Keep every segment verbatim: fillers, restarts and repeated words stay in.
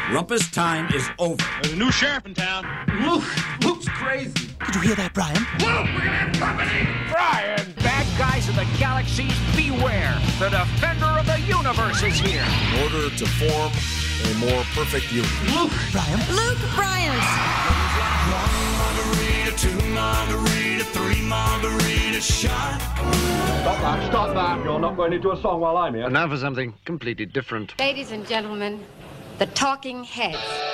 Rumpus time is over. There's a new sheriff in town. Luke, Luke's crazy. Did you hear that, Brian? Luke, we're gonna have company. Brian! Bad guys of the galaxies, beware. The defender of the universe is here. In order to form a more perfect union. Luke. Brian? Luke Bryant. One margarita, two margarita, three margarita shot. Stop that, stop that. You're not going to do a song while I'm here. And now for something completely different. Ladies and gentlemen, the Talking Heads.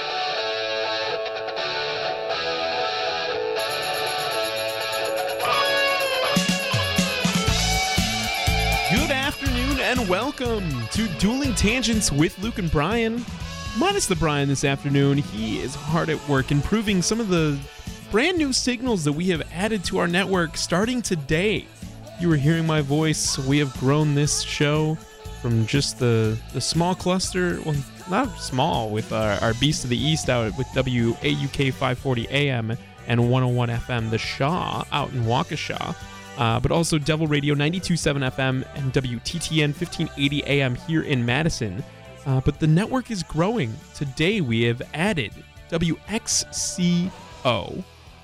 Good afternoon and welcome to Dueling Tangents with Luke and Brian. Minus the Brian this afternoon, he is hard at work improving some of the brand new signals that we have added to our network starting today. You were hearing my voice. We have grown this show from just the, the small cluster, well, not small, with our, our Beast of the East out with W A U K five forty A M and one oh one F M, The Shaw, out in Waukesha. Uh, but also Devil Radio ninety-two point seven F M and W T T N fifteen eighty A M here in Madison. Uh, but the network is growing. Today we have added W X C O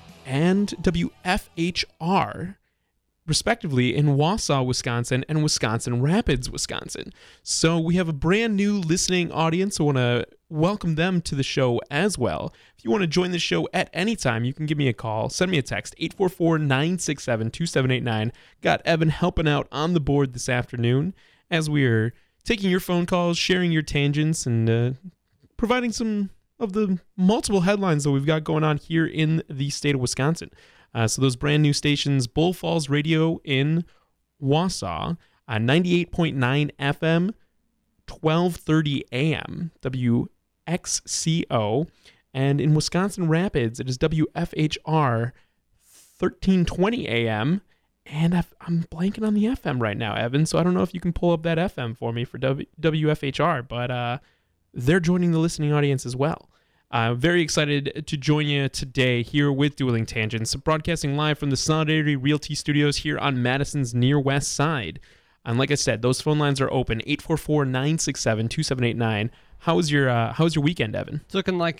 and W F H R, respectively, in Wausau, Wisconsin, and Wisconsin Rapids, Wisconsin. So we have a brand new listening audience. I want to welcome them to the show as well. If you want to join the show at any time, you can give me a call. Send me a text, eight four four, nine six seven, two seven eight nine. Got Evan helping out on the board this afternoon as we are taking your phone calls, sharing your tangents, and uh, providing some of the multiple headlines that we've got going on here in the state of Wisconsin. Uh, so those brand new stations, Bull Falls Radio in Wausau, uh, ninety-eight point nine F M, twelve thirty A M, W X C O, and in Wisconsin Rapids, it is W F H R, thirteen twenty A M, and I've, I'm blanking on the F M right now, Evan, so I don't know if you can pull up that F M for me for w, W F H R, but uh, they're joining the listening audience as well. Uh, very excited to join you today here with Dueling Tangents, broadcasting live from the Solidarity Realty Studios here on Madison's near west side. And like I said, those phone lines are open, eight four four, nine six seven, two seven eight nine. How was your uh, How was your weekend, Evan? It's looking like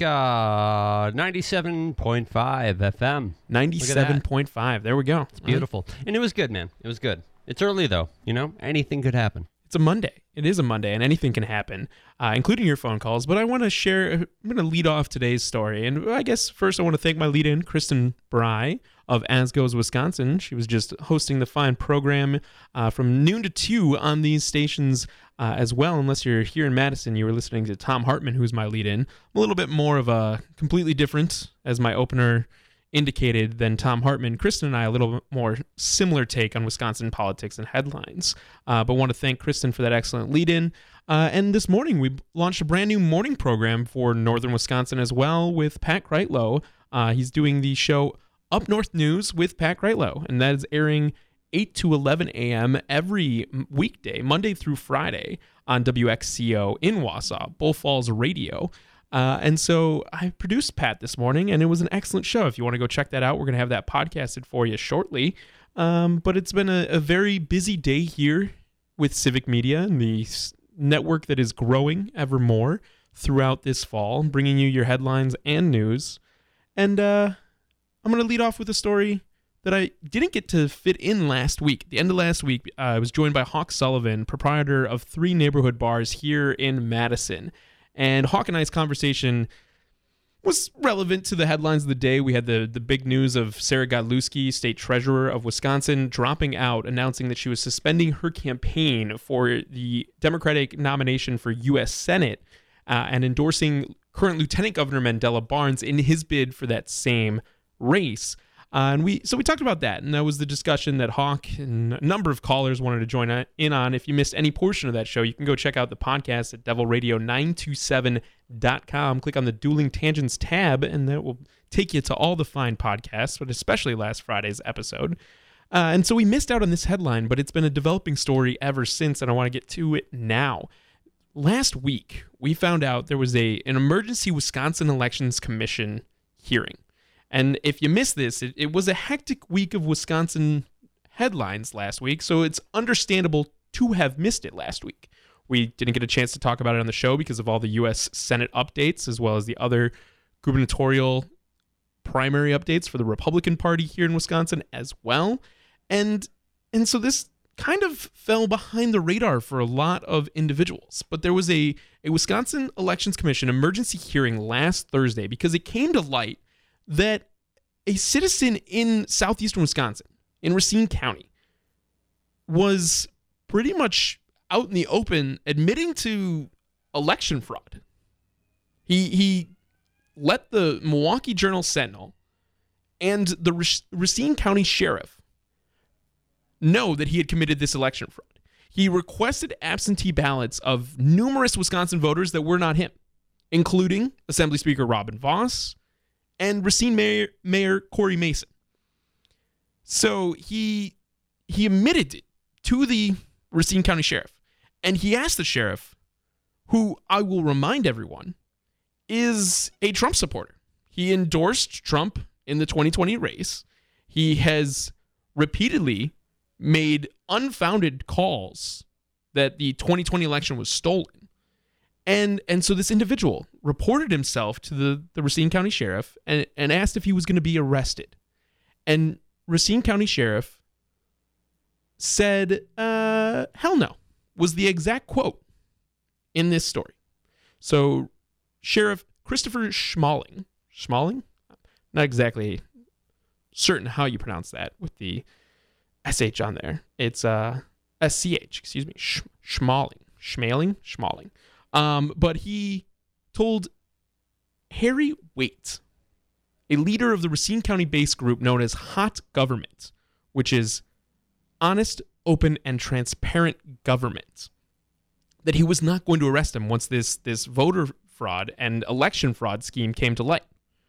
uh, ninety-seven point five F M. ninety-seven point five. There we go. It's beautiful. Right. And it was good, man. It was good. It's early, though. You know, anything could happen. It's a Monday. It is a Monday, and anything can happen, uh, including your phone calls. But I want to share, I'm going to lead off today's story. And I guess first I want to thank my lead-in, Kristen Bry of As Goes Wisconsin. She was just hosting the fine program uh, from noon to two on these stations uh, as well. Unless you're here in Madison, you were listening to Tom Hartman, who's my lead-in. A little bit more of a completely different, as my opener indicated, than Tom Hartman. Kristen and I, a little more similar take on Wisconsin politics and headlines. Uh, but want to thank Kristen for that excellent lead-in. Uh, and this morning, we launched a brand new morning program for Northern Wisconsin as well with Pat Kreitlow. Uh, he's doing the show Up North News with Pat Kreitlow, and that is airing eight to eleven A M every weekday, Monday through Friday, on W X C O in Wausau, Bull Falls Radio. Uh, and so I produced Pat this morning, and it was an excellent show. If you want to go check that out, we're going to have that podcasted for you shortly. Um, but it's been a, a very busy day here with Civic Media and the s- network that is growing ever more throughout this fall, bringing you your headlines and news. And uh, I'm going to lead off with a story that I didn't get to fit in last week. At the end of last week, uh, I was joined by Hawk Sullivan, proprietor of three neighborhood bars here in Madison. And Hawk and I's conversation was relevant to the headlines of the day. We had the, the big news of Sarah Godlewski, state treasurer of Wisconsin, dropping out, announcing that she was suspending her campaign for the Democratic nomination for U S Senate uh, and endorsing current Lieutenant Governor Mandela Barnes in his bid for that same race. Uh, and we so we talked about that, and that was the discussion that Hawk and a number of callers wanted to join in on. If you missed any portion of that show, you can go check out the podcast at devil radio nine two seven dot com. Click on the Dueling Tangents tab, and that will take you to all the fine podcasts, but especially last Friday's episode. Uh, and so we missed out on this headline, but it's been a developing story ever since, and I want to get to it now. Last week, we found out there was a an emergency Wisconsin Elections Commission hearing. And if you missed this, it, it was a hectic week of Wisconsin headlines last week, so it's understandable to have missed it last week. We didn't get a chance to talk about it on the show because of all the U S Senate updates, as well as the other gubernatorial primary updates for the Republican Party here in Wisconsin as well. And and so this kind of fell behind the radar for a lot of individuals. But there was a, a Wisconsin Elections Commission emergency hearing last Thursday because it came to light that a citizen in southeastern Wisconsin, in Racine County, was pretty much out in the open admitting to election fraud. He he let the Milwaukee Journal-Sentinel and the Racine County Sheriff know that he had committed this election fraud. He requested absentee ballots of numerous Wisconsin voters that were not him, including Assembly Speaker Robin Vos and Racine Mayor, Mayor Corey Mason. So he he admitted it to the Racine County Sheriff, and he asked the sheriff, who I will remind everyone is a Trump supporter. He endorsed Trump in the twenty twenty race. He has repeatedly made unfounded calls that the twenty twenty election was stolen. And and so this individual reported himself to the, the Racine County Sheriff and, and asked if he was going to be arrested. And Racine County Sheriff said, uh, hell no, was the exact quote in this story. So Sheriff Christopher Schmalling, Schmalling? Not exactly certain how you pronounce that with the S H on there. It's uh, S C H, excuse me, Sch- Schmalling, Schmaling, Schmalling. Um, but he told Harry Waite, a leader of the Racine County-based group known as Hot Government, which is honest, open, and transparent government, that he was not going to arrest him once this, this voter fraud and election fraud scheme came to light.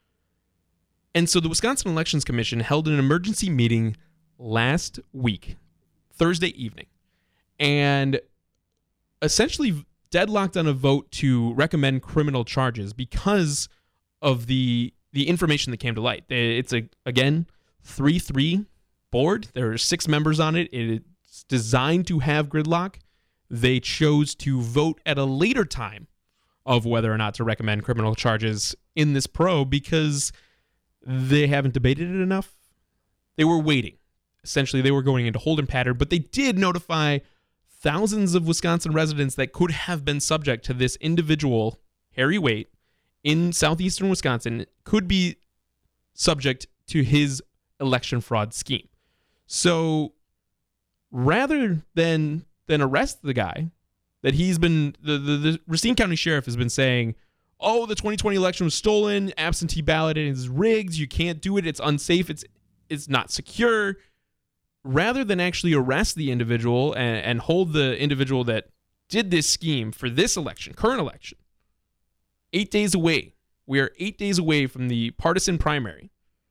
And so the Wisconsin Elections Commission held an emergency meeting last week, Thursday evening, and essentially deadlocked on a vote to recommend criminal charges because of the the information that came to light. It's, a again, three three board. There are six members on it. It's designed to have gridlock. They chose to vote at a later time of whether or not to recommend criminal charges in this probe because they haven't debated it enough. They were waiting. Essentially, they were going into holding pattern, but they did notify thousands of Wisconsin residents that could have been subject to this individual, Harry Waite, in southeastern Wisconsin, could be subject to his election fraud scheme. So rather than than arrest the guy, that he's been, the, the, the Racine County Sheriff has been saying, oh, the twenty twenty election was stolen, absentee ballot is rigged, you can't do it, it's unsafe, it's it's not secure. Rather than actually arrest the individual and, and hold the individual that did this scheme for this election, current election, eight days away. We are eight days away from the partisan primary.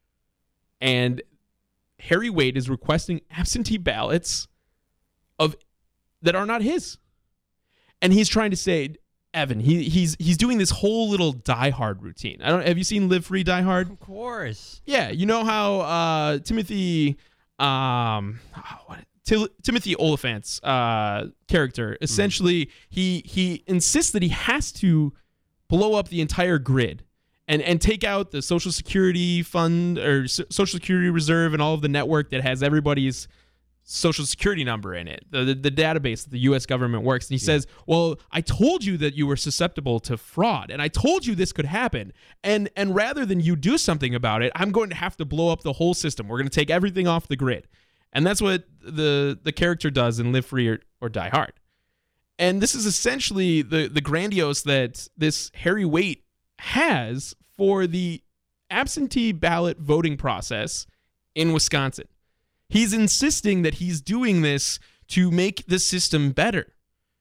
And Harry Waite is requesting absentee ballots of that are not his. And he's trying to say, Evan, he he's he's doing this whole little Die Hard routine. I don't have you seen Live Free Die Hard? Of course. Yeah, you know how uh, Timothy um what, Til- Timothy Oliphant's uh, character essentially mm. he he insists that he has to blow up the entire grid and and take out the Social Security fund or S- Social Security reserve and all of the network that has everybody's Social Security number in it, the, the, the database that the U S government works. And he yeah. says, well, I told you that you were susceptible to fraud, and I told you this could happen. And and rather than you do something about it, I'm going to have to blow up the whole system. We're going to take everything off the grid. And that's what the, the character does in Live Free or, or Die Hard. And this is essentially the, the grandiose that this Harry Waite has for the absentee ballot voting process in Wisconsin. He's insisting that he's doing this to make the system better.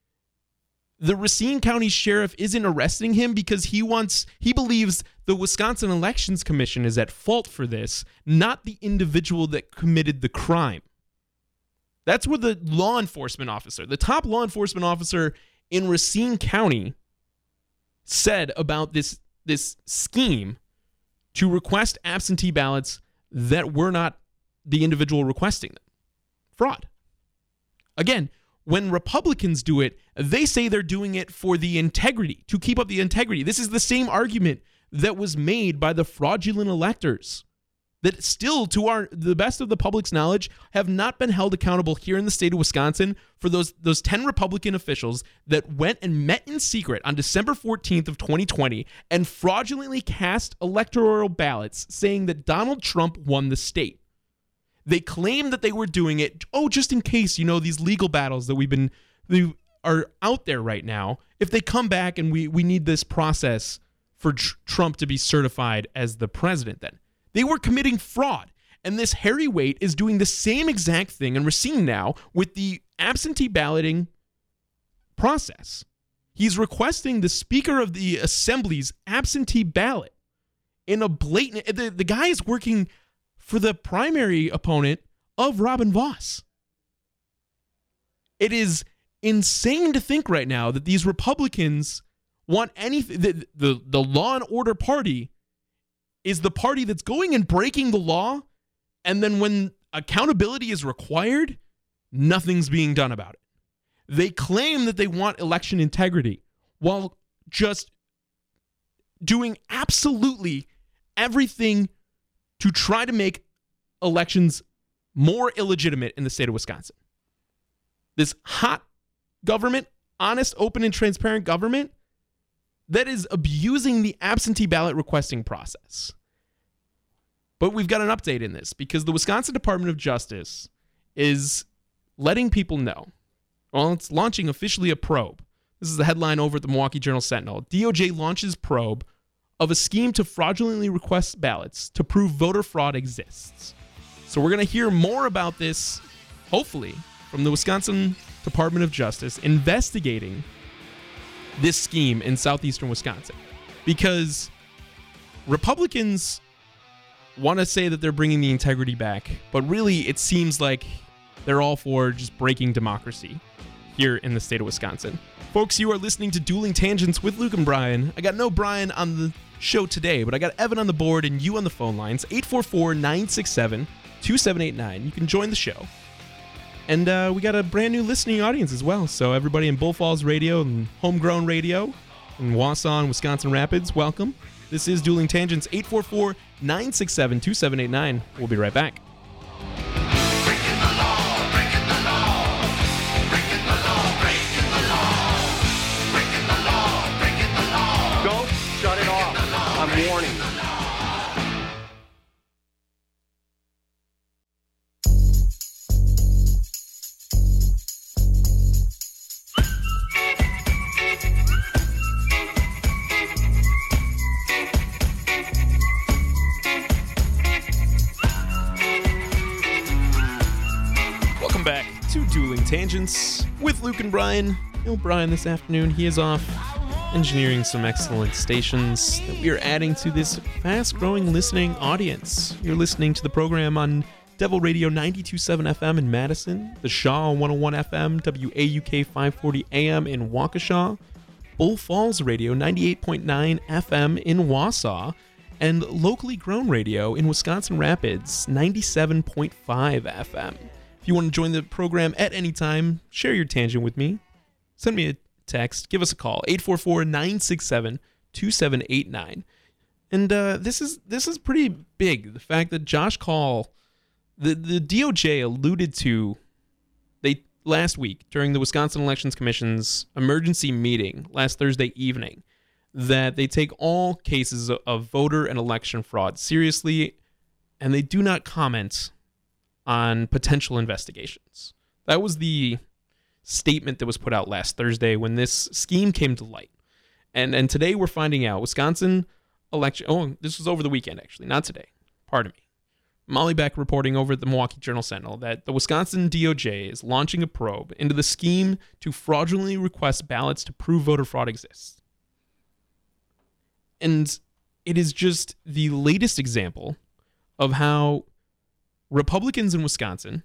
The Racine County Sheriff isn't arresting him because he wants, he believes the Wisconsin Elections Commission is at fault for this, not the individual that committed the crime. That's what the law enforcement officer, the top law enforcement officer in Racine County, said about this, this scheme to request absentee ballots that were not the individual requesting them. Fraud. Again, when Republicans do it, they say they're doing it for the integrity, to keep up the integrity. This is the same argument that was made by the fraudulent electors that still, to our the best of the public's knowledge, have not been held accountable here in the state of Wisconsin for those those ten Republican officials that went and met in secret on December fourteenth of twenty twenty and fraudulently cast electoral ballots saying that Donald Trump won the state. They claim that they were doing it, oh, just in case, you know, these legal battles that we've been they are out there right now, if they come back and we we need this process for tr- Trump to be certified as the president then. They were committing fraud. And this Harry Waite is doing the same exact thing in Racine now with the absentee balloting process. He's requesting the Speaker of the Assembly's absentee ballot in a blatant... The, the guy is working for the primary opponent of Robin Vos. It is insane to think right now that these Republicans want anything... The, the, the Law and Order Party is the party that's going and breaking the law, and then when accountability is required, nothing's being done about it. They claim that they want election integrity while just doing absolutely everything to try to make elections more illegitimate in the state of Wisconsin. This hot government, honest, open, and transparent government that is abusing the absentee ballot requesting process. But we've got an update in this because the Wisconsin Department of Justice is letting people know. Well, it's launching officially a probe. This is the headline over at the Milwaukee Journal-Sentinel. D O J launches probe of a scheme to fraudulently request ballots to prove voter fraud exists. So we're going to hear more about this, hopefully, from the Wisconsin Department of Justice investigating this scheme in southeastern Wisconsin, because Republicans want to say that they're bringing the integrity back, but really it seems like they're all for just breaking democracy here in the state of Wisconsin. Folks, you are listening to Dueling Tangents with Luke and Brian. I got no Brian on the show today, but I got Evan on the board and you on the phone lines, eight four four, nine six seven, two seven eight nine. You can join the show. And uh, we got a brand new listening audience as well. So everybody in Bull Falls Radio and Homegrown Radio in Wausau and Wisconsin Rapids, welcome. This is Dueling Tangents, eight four four, nine six seven, two seven eight nine. We'll be right back. Breaking the law, breaking the law, breaking the law, breaking the law, breaking the law, breaking the law. Don't shut it off. I'm warning. Dueling Tangents with Luke and Brian. No Brian this afternoon. He is off engineering some excellent stations that we are adding to this fast-growing listening audience. You're listening to the program on Devil Radio ninety-two point seven F M in Madison, the Shaw one oh one F M, W A U K five forty A M in Waukesha, Bull Falls Radio ninety-eight point nine F M in Wausau, and Locally Grown Radio in Wisconsin Rapids, ninety-seven point five F M. If you want to join the program at any time, share your tangent with me. Send me a text. Give us a call. eight four four, nine six seven, two seven eight nine. And uh, this is this is pretty big. The fact that Josh Kaul, the, the D O J alluded to they last week during the Wisconsin Elections Commission's emergency meeting last Thursday evening that they take all cases of voter and election fraud seriously, and they do not comment on potential investigations. That was the statement that was put out last Thursday when this scheme came to light. And and today we're finding out Wisconsin election... Oh, this was over the weekend, actually, not today. Pardon me. Molly Beck reporting over at the Milwaukee Journal-Sentinel that the Wisconsin D O J is launching a probe into the scheme to fraudulently request ballots to prove voter fraud exists. And it is just the latest example of how Republicans in Wisconsin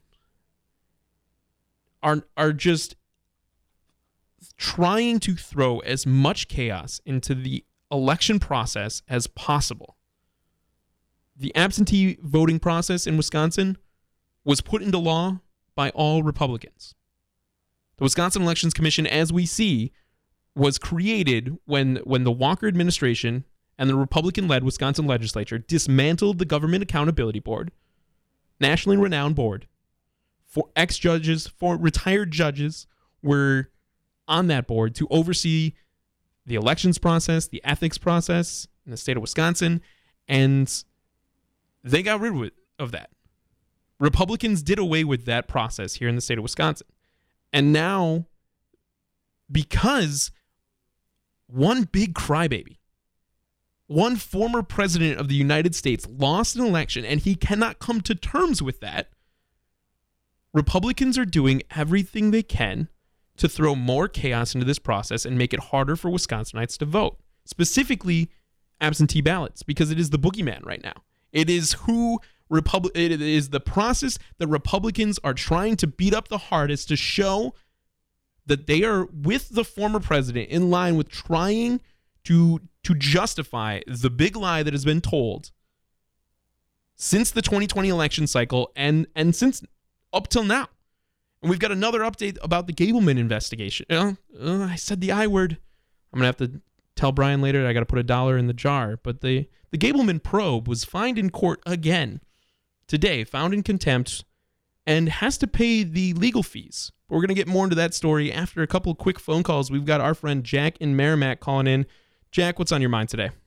are are just trying to throw as much chaos into the election process as possible. The absentee voting process in Wisconsin was put into law by all Republicans. The Wisconsin Elections Commission, as we see, was created when when the Walker administration and the Republican-led Wisconsin legislature dismantled the Government Accountability Board, nationally renowned board. For ex-judges, for retired judges were on that board to oversee the elections process, the ethics process in the state of Wisconsin, and they got rid of, it, of that. Republicans did away with that process here in the state of Wisconsin. And now, because one big crybaby, one former president of the United States lost an election and he cannot come to terms with that, Republicans are doing everything they can to throw more chaos into this process and make it harder for Wisconsinites to vote, specifically absentee ballots, because it is the boogeyman right now. It is who Repub- it is the process that Republicans are trying to beat up the hardest to show that they are with the former president, in line with trying to to justify the big lie that has been told since the twenty twenty election cycle and and since up till now. And we've got another update about the Gableman investigation. Uh, uh, I said the I word. I'm gonna have to tell Brian later that I got to put a dollar in the jar. But the the Gableman probe was fined in court again today, found in contempt, and has to pay the legal fees. We're going to get more into that story after a couple of quick phone calls. We've got our friend Jack in Merrimack calling in. Jack, what's on your mind today?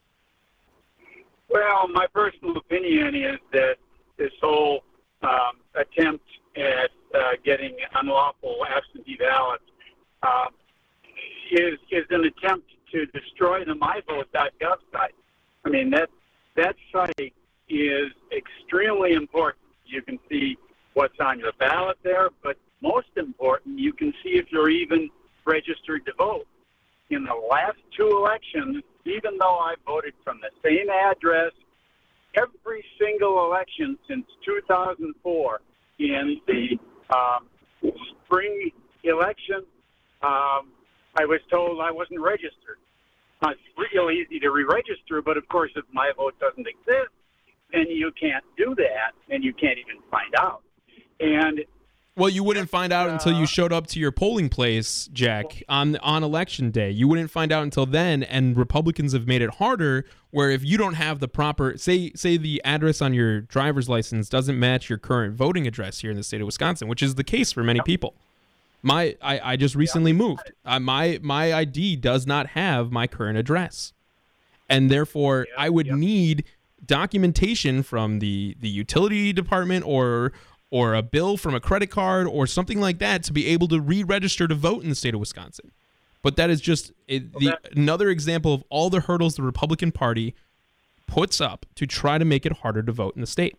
Well, my personal opinion is that this whole um, attempt at uh, getting unlawful absentee ballots uh, is is an attempt to destroy the my vote dot gov site. I mean, that that site is extremely important. You can see what's on your ballot there, but most important, you can see if you're even registered to vote. In the last two elections, even though I voted from the same address, every single election since two thousand four, in the um, spring election, um, I was told I wasn't registered. Uh, it's real easy to re-register, but of course, if my vote doesn't exist, then you can't do that, and you can't even find out. And well, you wouldn't find out uh, until you showed up to your polling place, Jack, on on election day. You wouldn't find out until then, and Republicans have made it harder, where if you don't have the proper, say say the address on your driver's license doesn't match your current voting address here in the state of Wisconsin, which is the case for many people. My I, I just recently moved. Uh, my my I D does not have my current address, and therefore I would need documentation from the, the utility department or or a bill from a credit card or something like that to be able to re-register to vote in the state of Wisconsin. But that is just it, the, another example of all the hurdles the Republican Party puts up to try to make it harder to vote in the state.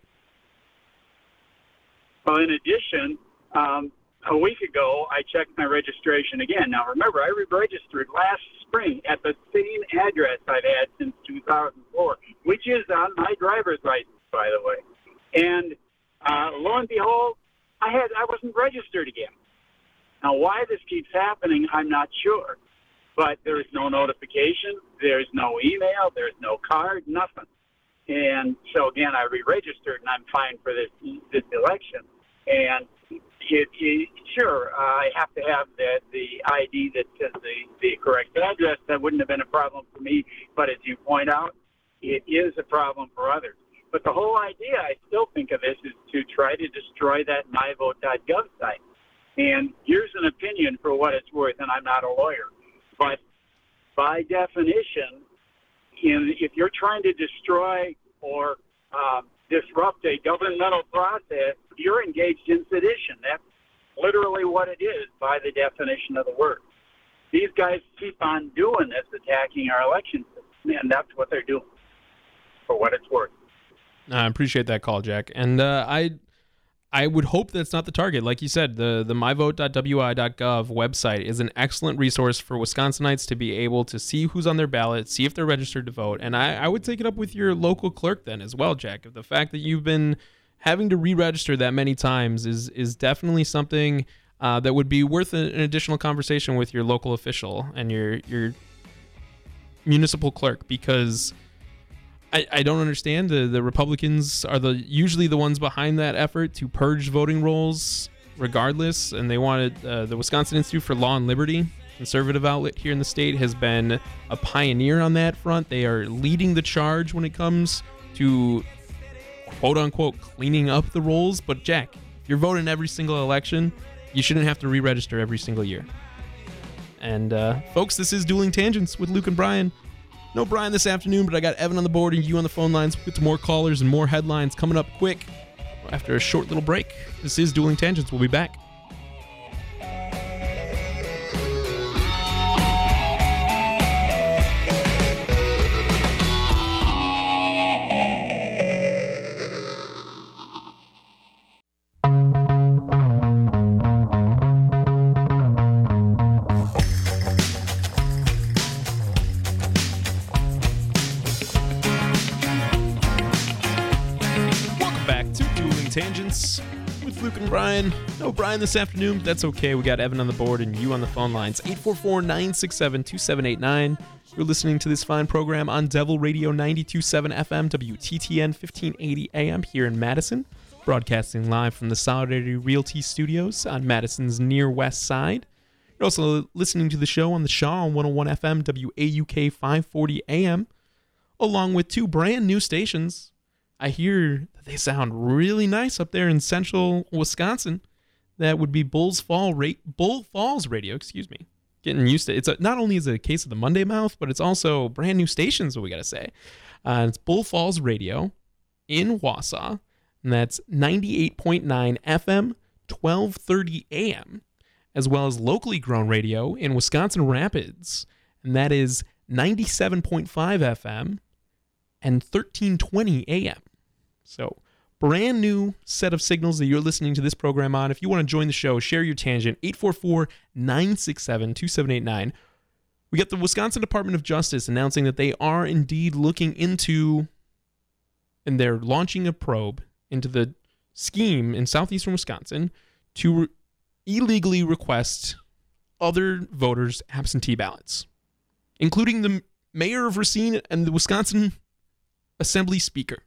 Well, in addition, um, a week ago, I checked my registration again. Now, remember, I re-registered last spring at the same address I've had since two thousand four, which is on my driver's license, by the way. And uh, lo and behold, I had I wasn't registered again. Now, why this keeps happening, I'm not sure. But there's no notification, there's no email, there's no card, nothing. And so, again, I re-registered, and I'm fine for this this election. And it, it, sure, uh, I have to have the, the I D that says the, the correct address. That wouldn't have been a problem for me. But as you point out, it is a problem for others. But the whole idea, I still think of this, is to try to destroy that my vote dot gov site. And here's an opinion for what it's worth, and I'm not a lawyer. But by definition, in, if you're trying to destroy or um, disrupt a governmental process, you're engaged in sedition. That's literally what it is by the definition of the word. These guys keep on doing this, attacking our election system, and that's what they're doing, for what it's worth. I appreciate that call, Jack. And uh, I I would hope that's not the target. Like you said, the, the my vote dot w i dot gov website is an excellent resource for Wisconsinites to be able to see who's on their ballot, see if they're registered to vote. And I, I would take it up with your local clerk then as well, Jack. The fact that you've been having to re-register that many times is is definitely something uh, that would be worth a, an additional conversation with your local official and your your municipal clerk, because I, I don't understand. The, the Republicans are the usually the ones behind that effort to purge voting rolls regardless, and they wanted uh, the Wisconsin Institute for Law and Liberty, conservative outlet here in the state, has been a pioneer on that front. They are leading the charge when it comes to quote-unquote cleaning up the rolls. But, Jack, if you're voting every single election, you shouldn't have to re-register every single year. And, uh, folks, this is Dueling Tangents with Luke and Brian. No Brian this afternoon, but I got Evan on the board and you on the phone lines. We'll get to more callers and more headlines coming up quick after a short little break. This is Dueling Tangents. We'll be back. Tangents with Luke and Brian. No Brian this afternoon, but that's okay. We got Evan on the board and you on the phone lines. eight four four, nine six seven, two seven eight nine. You're listening to this fine program on Devil Radio ninety-two point seven F M, W T T N fifteen eighty A M here in Madison. Broadcasting live from the Solidarity Realty Studios on Madison's near west side. You're also listening to the show on the Shaw on one oh one F M, W A U K five forty A M, along with two brand new stations. I hear that they sound really nice up there in central Wisconsin. That would be Bulls Fall Ra- Bull Falls Radio, excuse me. Getting used to it. It's a, not only is it a case of the Monday mouth, but it's also brand new stations, what we got to say. Uh, it's Bull Falls Radio in Wausau, and that's ninety-eight point nine F M, twelve thirty A M, as well as locally grown radio in Wisconsin Rapids, and that is ninety-seven point five F M and thirteen twenty A M. So, brand new set of signals that you're listening to this program on. If you want to join the show, share your tangent, eight four four, nine six seven, two seven eight nine. We got the Wisconsin Department of Justice announcing that they are indeed looking into, and they're launching a probe into the scheme in southeastern Wisconsin to re- illegally request other voters' absentee ballots, including the mayor of Racine and the Wisconsin Assembly Speaker.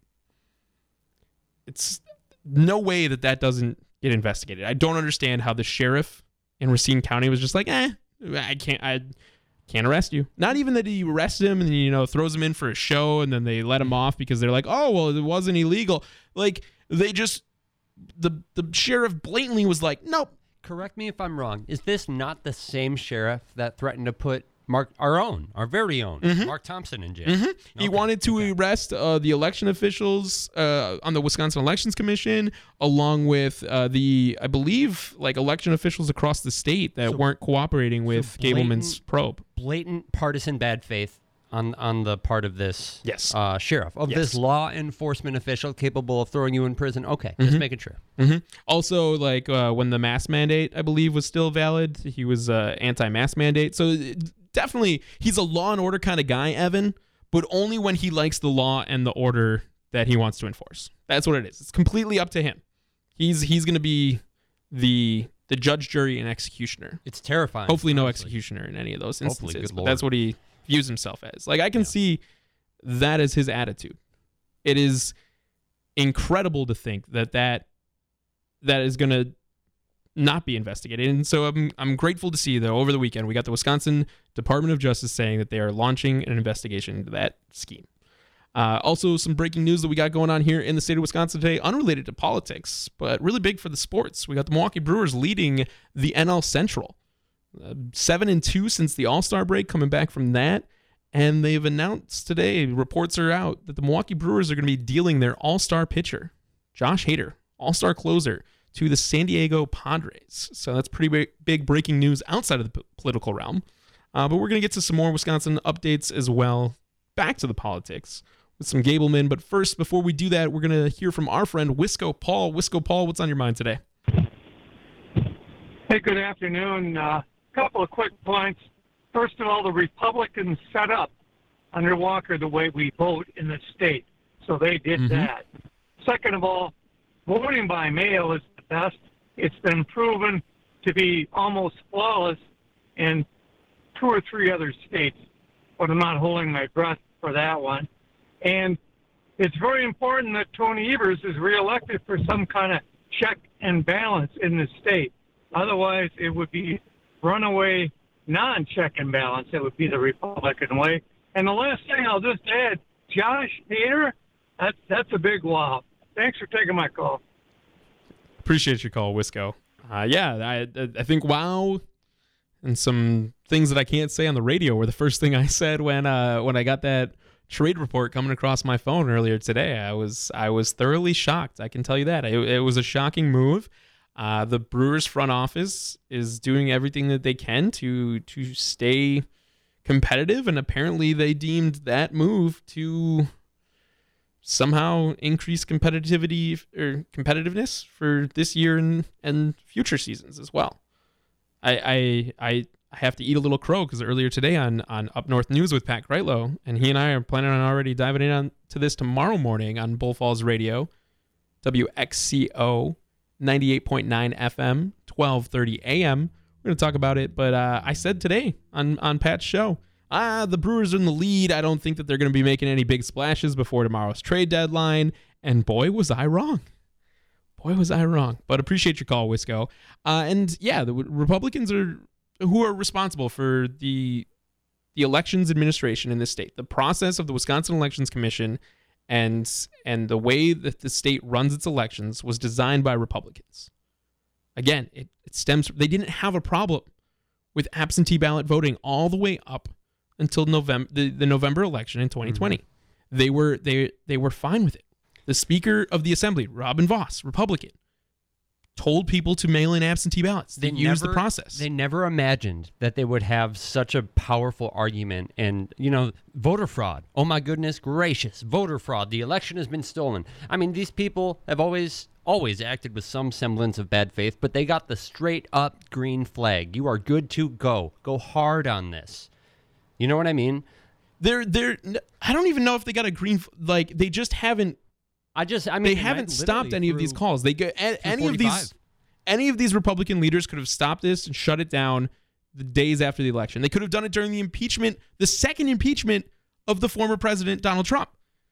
It's no way that that doesn't get investigated. I don't understand how the sheriff in Racine County was just like, eh, I can't, I can't arrest you. Not even that he arrests him and, you know, throws him in for a show and then they let him off because they're like, oh, well, it wasn't illegal. Like, they just, the the sheriff blatantly was like, nope. Correct me if I'm wrong. Is this not the same sheriff that threatened to put Mark, our own, our very own, mm-hmm. Mark Thompson in jail? Mm-hmm. Okay. He wanted to okay. arrest uh, the election officials uh, on the Wisconsin Elections Commission, along with uh, the, I believe, like election officials across the state that so, weren't cooperating with so Gableman's probe. Blatant partisan bad faith on on the part of this yes. uh, sheriff, of yes. this law enforcement official capable of throwing you in prison. Okay, mm-hmm. just making sure. Mm-hmm. Also, like uh, when the mask mandate, I believe, was still valid, he was uh, anti-mask mandate. So it, definitely, he's a law and order kind of guy, Evan, but only when he likes the law and the order that he wants to enforce. That's what it is. It's completely up to him. He's he's going to be the the judge, jury, and executioner. It's terrifying. Hopefully, no honestly. executioner in any of those Hopefully, instances. good But Lord. that's what he views himself as. Like, I can yeah. see that as his attitude. It is incredible to think that that, that is going to not be investigated. And so I'm I'm grateful to see, though, over the weekend, we got the Wisconsin Department of Justice saying that they are launching an investigation into that scheme. Uh, also, some breaking news that we got going on here in the state of Wisconsin today, unrelated to politics, but really big for the sports. We got the Milwaukee Brewers leading the N L Central. Uh, seven and two since the All-Star break, coming back from that. And they've announced today, reports are out, that the Milwaukee Brewers are going to be dealing their All-Star pitcher, Josh Hader, All-Star closer, to the San Diego Padres. So that's pretty big, big breaking news outside of the p- political realm. Uh, but we're going to get to some more Wisconsin updates as well. Back to the politics with some Gableman. But first, before we do that, we're going to hear from our friend Wisco Paul. Wisco Paul, what's on your mind today? Hey, good afternoon. A uh, couple of quick points. First of all, the Republicans set up under Walker the way we vote in the state. So they did mm-hmm. that. Second of all, voting by mail is the best. It's been proven to be almost flawless in two or three other states, but I'm not holding my breath for that one. And it's very important that Tony Evers is reelected for some kind of check and balance in the state. Otherwise, it would be runaway non-check and balance. It would be the Republican way. And the last thing I'll just add, Josh Hader, that's, that's a big wow. Thanks for taking my call. Appreciate your call, Wisco. Uh, yeah, I I think wow and some things that I can't say on the radio were the first thing I said when uh, when I got that trade report coming across my phone earlier today. I was I was thoroughly shocked. I can tell you that. It, it was a shocking move. Uh, the Brewers front office is doing everything that they can to to stay competitive, and apparently they deemed that move to somehow increase competitivity or competitiveness for this year and, and future seasons as well. I I I have to eat a little crow because earlier today on, on Up North News with Pat Kreitlow, and he and I are planning on already diving in on to this tomorrow morning on Bull Falls Radio, W X C O ninety-eight point nine F M, twelve thirty A M. We're going to talk about it, but uh, I said today on, on Pat's show, ah, the Brewers are in the lead. I don't think that they're going to be making any big splashes before tomorrow's trade deadline. And boy, was I wrong. Boy, was I wrong. But appreciate your call, Wisco. Uh, and yeah, the Republicans are who are responsible for the the elections administration in this state, the process of the Wisconsin Elections Commission, and and the way that the state runs its elections was designed by Republicans. Again, it, it stems from, they didn't have a problem with absentee ballot voting all the way up until November, the, the November election in twenty twenty. Mm-hmm. They were they they were fine with it. The Speaker of the Assembly, Robin Voss, Republican, told people to mail in absentee ballots. They, they used the process. They never imagined that they would have such a powerful argument. And, you know, voter fraud. Oh, my goodness gracious. Voter fraud. The election has been stolen. I mean, these people have always, always acted with some semblance of bad faith, but they got the straight up green flag. You are good to go. Go hard on this. You know what I mean? They're, they're, I don't even know if they got a green, like, they just haven't. I just, I mean, they haven't stopped any of these calls. They go, any of these, any of these Republican leaders could have stopped this and shut it down the days after the election. They could have done it during the impeachment, the second impeachment of the former president, Donald Trump.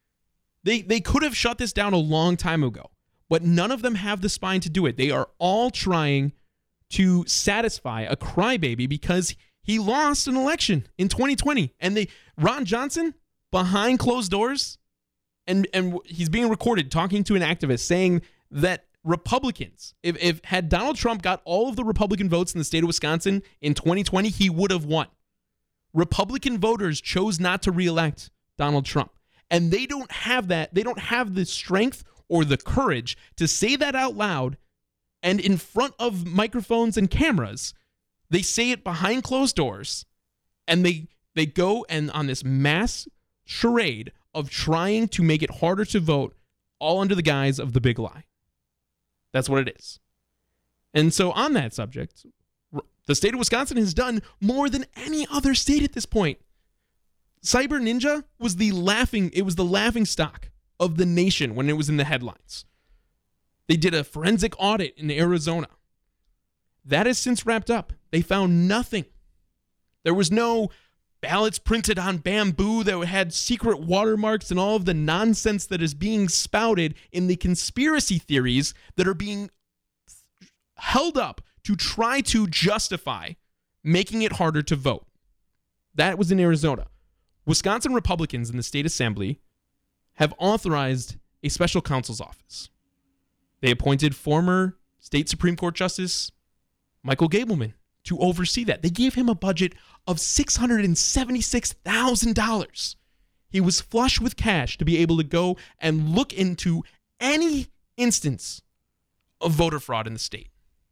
They, they could have shut this down a long time ago, but none of them have the spine to do it. They are all trying to satisfy a crybaby because he lost an election in twenty twenty. And they, Ron Johnson, behind closed doors, And and he's being recorded talking to an activist saying that Republicans, if, if had Donald Trump got all of the Republican votes in the state of Wisconsin in twenty twenty, he would have won. Republican voters chose not to reelect Donald Trump. And they don't have that. They don't have the strength or the courage to say that out loud and in front of microphones and cameras. They say it behind closed doors, and they they go and on this mass charade of trying to make it harder to vote, all under the guise of the big lie. That's what it is. And so on that subject, the state of Wisconsin has done more than any other state at this point. Cyber Ninja was the laughing, it was the laughing stock of the nation when it was in the headlines. They did a forensic audit in Arizona. That has since wrapped up. They found nothing. There was no ballots printed on bamboo that had secret watermarks and all of the nonsense that is being spouted in the conspiracy theories that are being held up to try to justify making it harder to vote. That was in Arizona. Wisconsin Republicans in the state assembly have authorized a special counsel's office. They appointed former state Supreme Court Justice Michael Gableman to oversee that. They gave him a budget of six hundred seventy-six thousand dollars. He was flush with cash to be able to go and look into any instance of voter fraud in the state.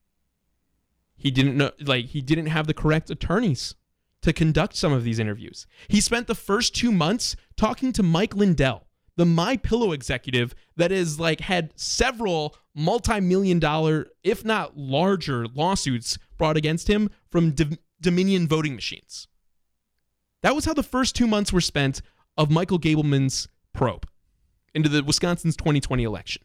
He didn't know, like, he didn't have the correct attorneys to conduct some of these interviews. He spent the first two months talking to Mike Lindell, the MyPillow executive that is like had several multi-million dollar, if not larger, lawsuits brought against him from D- Dominion voting machines. That was how the first two months were spent of Michael Gableman's probe into the Wisconsin's twenty twenty election.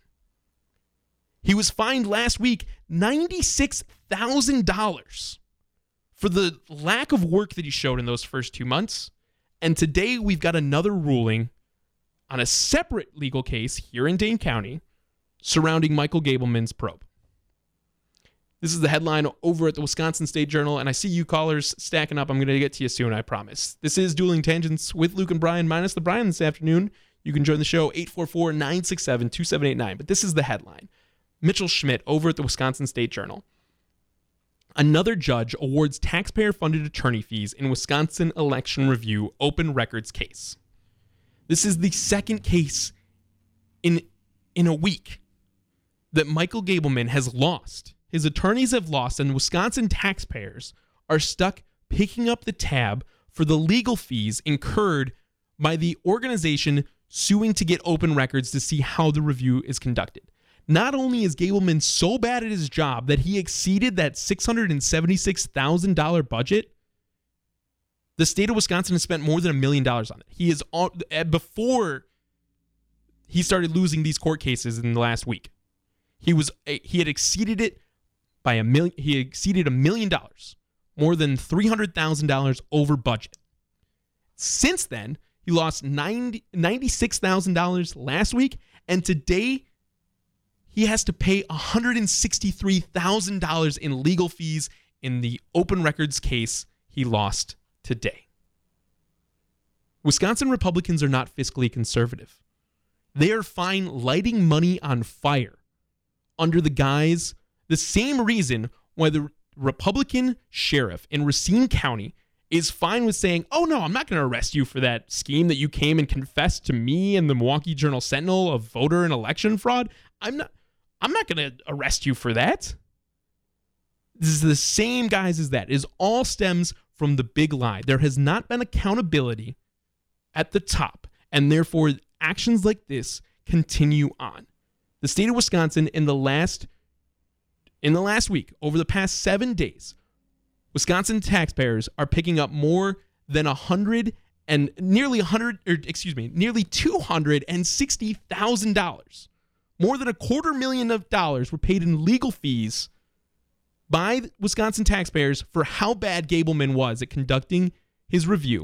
He was fined last week ninety-six thousand dollars for the lack of work that he showed in those first two months. And today we've got another ruling on a separate legal case here in Dane County surrounding Michael Gableman's probe. This is the headline over at the Wisconsin State Journal, and I see you callers stacking up. I'm going to get to you soon, I promise. This is Dueling Tangents with Luke and Brian, minus the Brian this afternoon. You can join the show, eight four four, nine six seven, two seven eight nine. But this is the headline. Mitchell Schmidt over at the Wisconsin State Journal. Another judge awards taxpayer-funded attorney fees in Wisconsin election review open records case. This is the second case in, in a week that Michael Gableman has lost. His attorneys have lost, and Wisconsin taxpayers are stuck picking up the tab for the legal fees incurred by the organization suing to get open records to see how the review is conducted. Not only is Gableman so bad at his job that he exceeded that six hundred seventy-six thousand dollars budget, the state of Wisconsin has spent more than a million dollars on it. He is all, before he started losing these court cases in the last week. He was he had exceeded it by a million. He exceeded a million dollars, more than three hundred thousand dollars over budget. Since then, he lost ninety-six thousand dollars last week, and today he has to pay one hundred sixty-three thousand dollars in legal fees in the open records case he lost today. Wisconsin Republicans are not fiscally conservative. They are fine lighting money on fire under the guise, the same reason why the Republican sheriff in Racine County is fine with saying, oh no, I'm not going to arrest you for that scheme that you came and confessed to me and the Milwaukee Journal-Sentinel of voter and election fraud. I'm not I'm not going to arrest you for that. This is the same guys as that. It is all stems from the big lie. There has not been accountability at the top, and therefore actions like this continue on. The state of Wisconsin in the last in the last week, over the past seven days, Wisconsin taxpayers are picking up more than a hundred and nearly a hundred, or excuse me, nearly two hundred and sixty thousand dollars. More than a quarter million of dollars were paid in legal fees by Wisconsin taxpayers for how bad Gableman was at conducting his review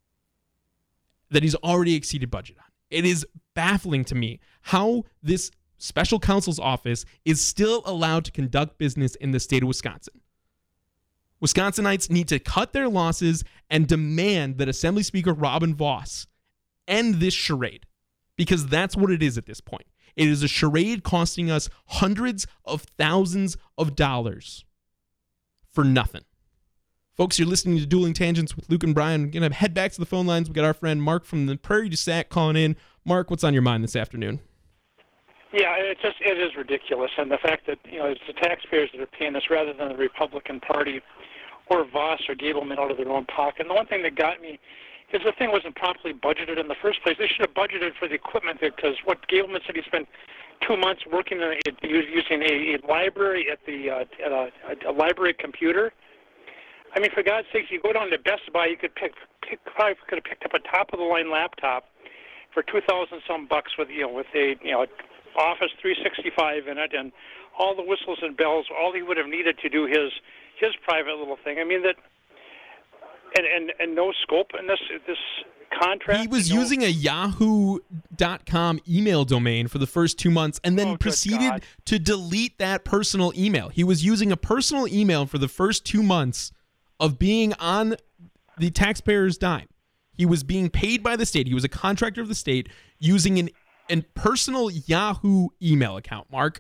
that he's already exceeded budget on. It is baffling to me how this special counsel's office is still allowed to conduct business in the state of Wisconsin. Wisconsinites need to cut their losses and demand that Assembly Speaker Robin Vos end this charade, because that's what it is at this point. It is a charade costing us hundreds of thousands of dollars for nothing. Folks, you're listening to Dueling Tangents with Luke and Brian. We're going to head back to the phone lines. We got our friend Mark from the Prairie du Sac calling in. Mark, what's on your mind this afternoon? Yeah, it just it is ridiculous, and the fact that you know it's the taxpayers that are paying this rather than the Republican Party or Vos or Gableman out of their own pocket. And the one thing that got me is the thing wasn't properly budgeted in the first place. They should have budgeted for the equipment, because what Gableman said, he spent two months working in a, using a, a library at the uh, at a, a library computer. I mean, for God's sakes, you go down to Best Buy, you could pick, pick probably could have picked up a top of the line laptop for two thousand some bucks with you know with a you know Office three sixty-five in it and all the whistles and bells. All he would have needed to do his his private little thing. I mean that. And, and and no scope in this this contract. He was no. using a yahoo dot com email domain for the first two months and then oh, proceeded to delete that personal email. He was using a personal email for the first two months of being on the taxpayer's dime. He was being paid by the state. He was a contractor of the state using an, an personal Yahoo email account, Mark.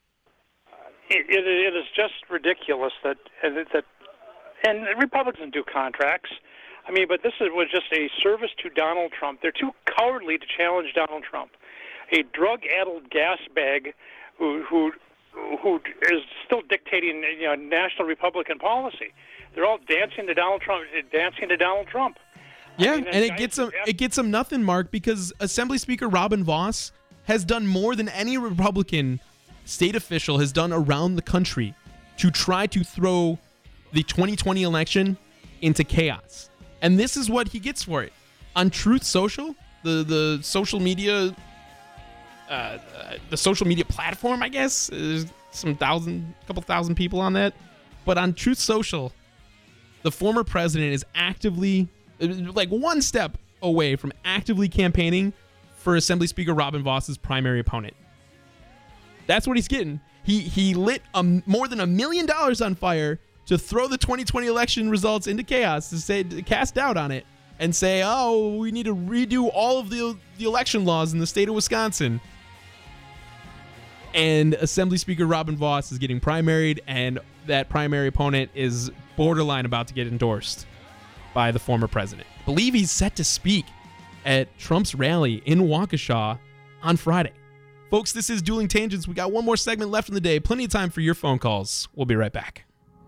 It, it, it is just ridiculous that that. And Republicans do contracts. I mean, but this was just a service to Donald Trump. They're too cowardly to challenge Donald Trump, a drug-addled gas bag who who who is still dictating you know national Republican policy. They're all dancing to Donald Trump, dancing to Donald Trump. Yeah, I mean, and it gets them it gets them nothing, Mark, because Assembly Speaker Robin Vos has done more than any Republican state official has done around the country to try to throw the twenty twenty election into chaos. And this is what he gets for it. On Truth Social, the, the social media uh, uh, the social media platform, I guess, there's some thousand, couple thousand people on that. But on Truth Social, the former president is actively, like one step away from actively campaigning for Assembly Speaker Robin Vos's primary opponent. That's what he's getting. He he lit um, more than a million dollars on fire to throw the twenty twenty election results into chaos, to say to cast doubt on it and say, oh, we need to redo all of the the election laws in the state of Wisconsin. And Assembly Speaker Robin Vos is getting primaried, and that primary opponent is borderline about to get endorsed by the former president. I believe he's set to speak at Trump's rally in Waukesha on Friday. Folks, this is Dueling Tangents. We got one more segment left in the day. Plenty of time for your phone calls. We'll be right back.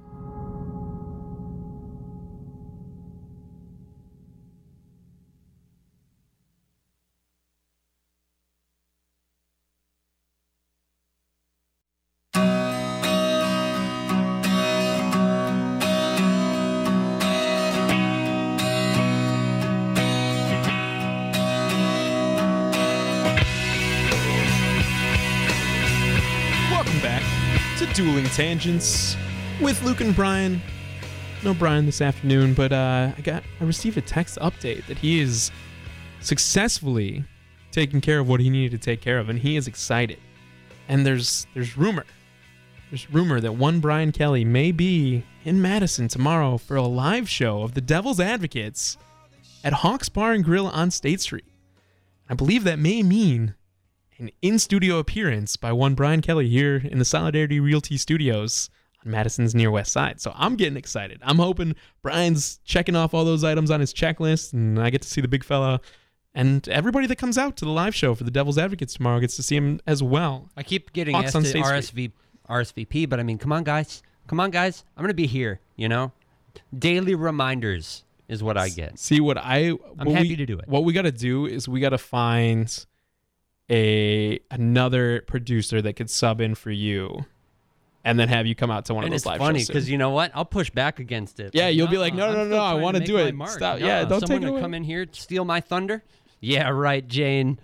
Dueling Tangents with Luke and Brian. No Brian this afternoon, but uh, I got I received a text update that he is successfully taking care of what he needed to take care of, and he is excited. And there's there's rumor, there's rumor that one Brian Kelly may be in Madison tomorrow for a live show of the Devil's Advocates at Hawks Bar and Grill on State Street. I believe that may mean an in-studio appearance by one Brian Kelly here in the Solidarity Realty Studios on Madison's near west side. So I'm getting excited. I'm hoping Brian's checking off all those items on his checklist, and I get to see the big fella. And everybody that comes out to the live show for the Devil's Advocates tomorrow gets to see him as well. I keep getting Hawks asked to R S V, R S V P, but I mean, come on, guys. Come on, guys. I'm going to be here, you know? Daily reminders is what I get. See, what I... I'm what happy we, to do it. What we got to do is we got to find a another producer that could sub in for you, and then have you come out to one and of those live shows. It's funny shows. because you know what? I'll push back against it. Yeah, Like, you'll no, be like, no, I'm no, still no, I trying want to make do my it. mark. Stop. No, Yeah, don't someone take it to away. come in here, steal my thunder. Yeah, right, Jane.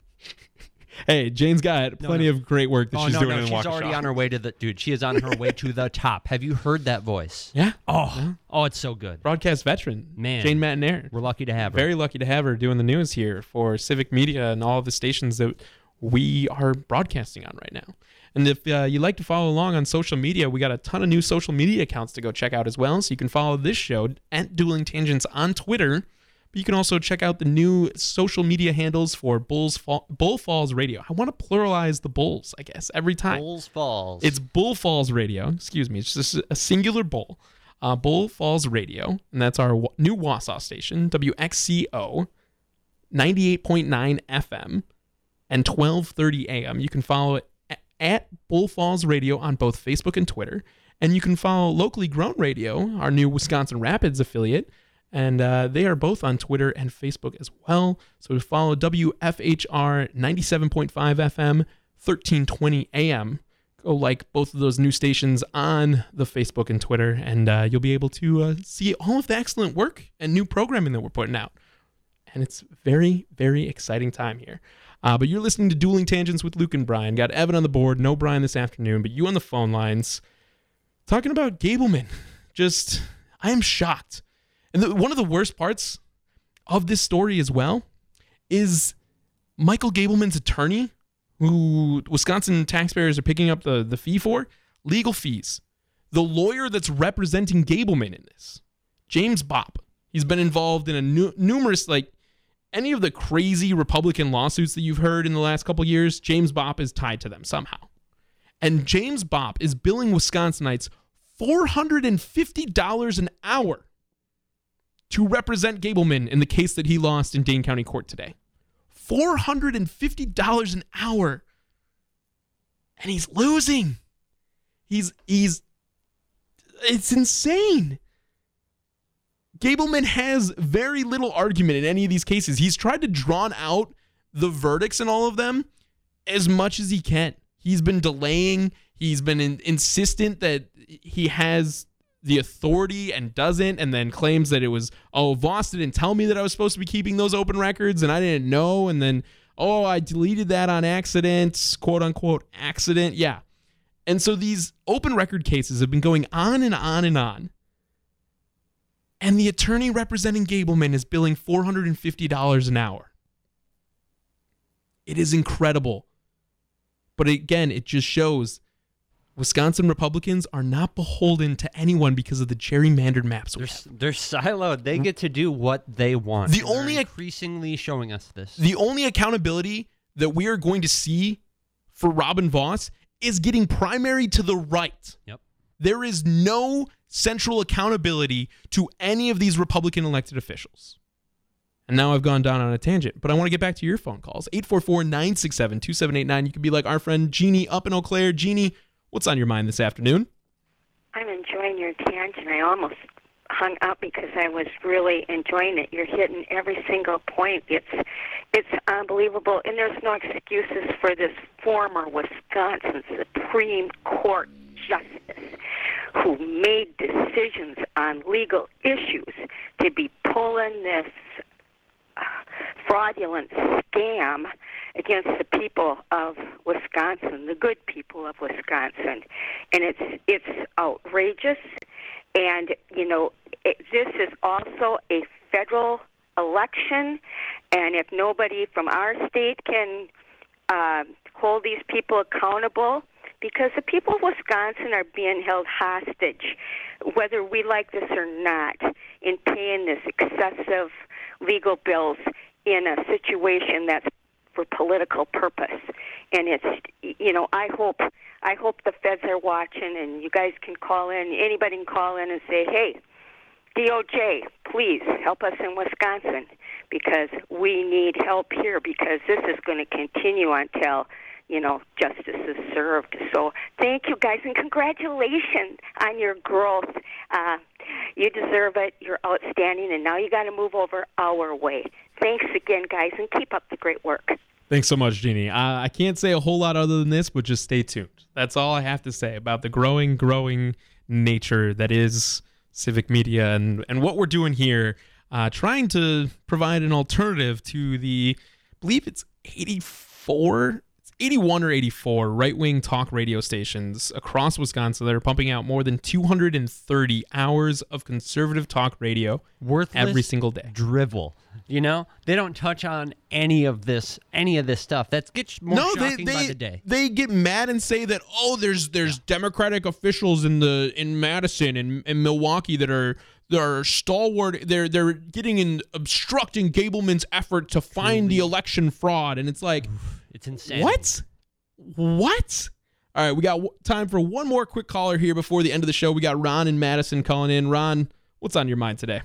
Hey, Jane's got No, plenty no. of great work that oh, she's no, doing no, in she's Waukesha. already on her way to the dude. She is on her way to the top. Have you heard that voice? Yeah. Oh, Yeah. oh, it's so good. Broadcast veteran, Man. Jane Matinair. We're lucky to have her. Very lucky to have her doing the news here for Civic Media and all of the stations that we are broadcasting on right now. And if uh, you like to follow along on social media, we got a ton of new social media accounts to go check out as well. So you can follow this show at Dueling Tangents on Twitter. But you can also check out the new social media handles for Bulls Fall, Bull Falls Radio. I want to pluralize the Bulls, I guess, every time. Bulls Falls. It's Bull Falls Radio. Excuse me. It's just a singular bull. Uh, Bull Falls Radio. And that's our w- new Wausau station, W X C O, ninety-eight point nine F M and twelve thirty A M. You can follow it at Bull Falls Radio on both Facebook and Twitter. And you can follow Locally Grown Radio, our new Wisconsin Rapids affiliate. And uh, they are both on Twitter and Facebook as well. So to follow W F H R ninety-seven point five F M, thirteen twenty A M. Go like both of those new stations on the Facebook and Twitter, and uh, you'll be able to uh, see all of the excellent work and new programming that we're putting out. And it's very, very exciting time here. Uh, but you're listening to Dueling Tangents with Luke and Brian. Got Evan on the board, no Brian this afternoon, but you on the phone lines. Talking about Gableman. Just, I am shocked. And the, one of the worst parts of this story as well is Michael Gableman's attorney, who Wisconsin taxpayers are picking up the, the fee for, legal fees. The lawyer that's representing Gableman in this, James Bopp, he's been involved in a nu- numerous, like, any of the crazy Republican lawsuits that you've heard in the last couple years, James Bopp is tied to them somehow. And James Bopp is billing Wisconsinites four hundred fifty dollars an hour to represent Gableman in the case that he lost in Dane County Court today. four hundred fifty dollars an hour. And he's losing. He's, he's, it's insane. Gableman has very little argument in any of these cases. He's tried to drawn out the verdicts in all of them as much as he can. He's been delaying. He's been in, insistent that he has the authority and doesn't, and then claims that it was, oh, Vos didn't tell me that I was supposed to be keeping those open records, and I didn't know, and then, oh, I deleted that on accident, quote-unquote accident. Yeah. And so these open record cases have been going on and on and on. And the attorney representing Gableman is billing four hundred fifty dollars an hour. It is incredible. But again, it just shows Wisconsin Republicans are not beholden to anyone because of the gerrymandered maps. They're, they're siloed. They get to do what they want. The They're only increasingly showing us this. The only accountability that we are going to see for Robin Vos is getting primary to the right. Yep. There is no central accountability to any of these Republican elected officials. And now I've gone down on a tangent, but I want to get back to your phone calls. eight four four, nine six seven, two seven eight nine. You can be like our friend Jeannie up in Eau Claire. Jeannie, what's on your mind this afternoon? I'm enjoying your tangent. I almost hung up because I was really enjoying it. You're hitting every single point. It's it's unbelievable, and there's no excuses for this former Wisconsin Supreme Court justice who made decisions on legal issues to be pulling this uh, fraudulent scam against the people of Wisconsin, the good people of Wisconsin, and it's it's outrageous. And you know, it, this is also a federal election, and if nobody from our state can uh, hold these people accountable, because the people of Wisconsin are being held hostage, whether we like this or not, in paying this excessive legal bills in a situation that's for political purpose. And it's, you know, I hope I hope the feds are watching, and you guys can call in, anybody can call in and say, hey, D O J, please help us in Wisconsin, because we need help here, because this is going to continue until, you know, justice is served. So thank you, guys, and congratulations on your growth. Uh, you deserve it. You're outstanding, and now you got to move over our way. Thanks again, guys, and keep up the great work. Thanks so much, Jeannie. Uh, I can't say a whole lot other than this, but just stay tuned. That's all I have to say about the growing, growing nature that is civic media and, and what we're doing here, uh, trying to provide an alternative to the, I believe it's eighty-four, it's eighty-one or eighty-four right-wing talk radio stations across Wisconsin that are pumping out more than two hundred thirty hours of conservative talk radio Worthless every single day. Drivel. You know, they don't touch on any of this, any of this stuff. That gets more no, shocking they, they, by the day. They get mad and say that, oh, there's there's Democratic officials in the in Madison and in Milwaukee that are that are stalwart. They're they're getting in obstructing Gableman's effort to find the election fraud, and it's like, it's insane. What? What? All right, we got w- time for one more quick caller here before the end of the show. We got Ron in Madison calling in. Ron, what's on your mind today?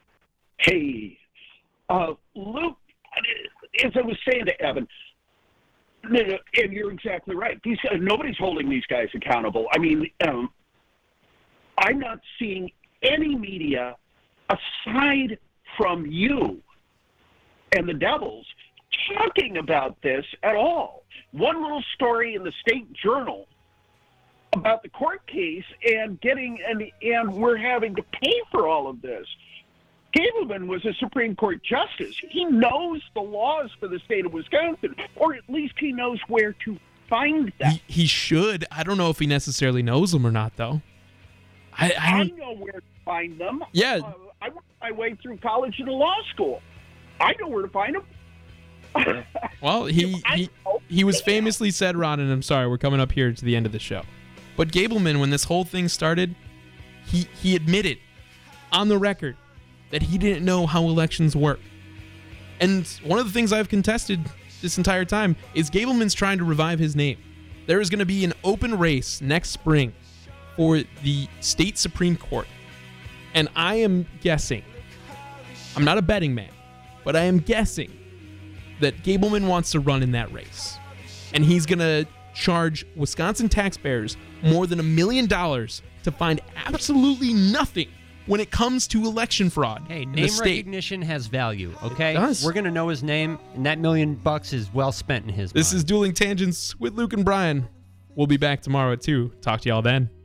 Hey. Uh, Luke, as I was saying to Evan, and you're exactly right. These guys, nobody's holding these guys accountable. I mean, um, I'm not seeing any media aside from you and the Devils talking about this at all. One little story in the State Journal about the court case and getting and and we're having to pay for all of this. Gableman was a Supreme Court justice. He knows the laws for the state of Wisconsin, or at least he knows where to find them. He, he should. I don't know if he necessarily knows them or not, though. I, I, I know where to find them. Yeah. Uh, I worked my way through college and law school. I know where to find them. Well, he, he, he was famously said, Ron, and I'm sorry, we're coming up here to the end of the show. But Gableman, when this whole thing started, he, he admitted on the record that he didn't know how elections work. And one of the things I've contested this entire time is Gableman's trying to revive his name. There is going to be an open race next spring for the state Supreme Court. And I am guessing, I'm not a betting man, but I am guessing that Gableman wants to run in that race. And he's going to charge Wisconsin taxpayers more than a million dollars to find absolutely nothing when it comes to election fraud. Hey, in name the state. recognition has value, okay? It does. We're going to know his name, and that million bucks is well spent in his This mind. is Dueling Tangents with Luke and Brian. We'll be back tomorrow at two. Talk to y'all then.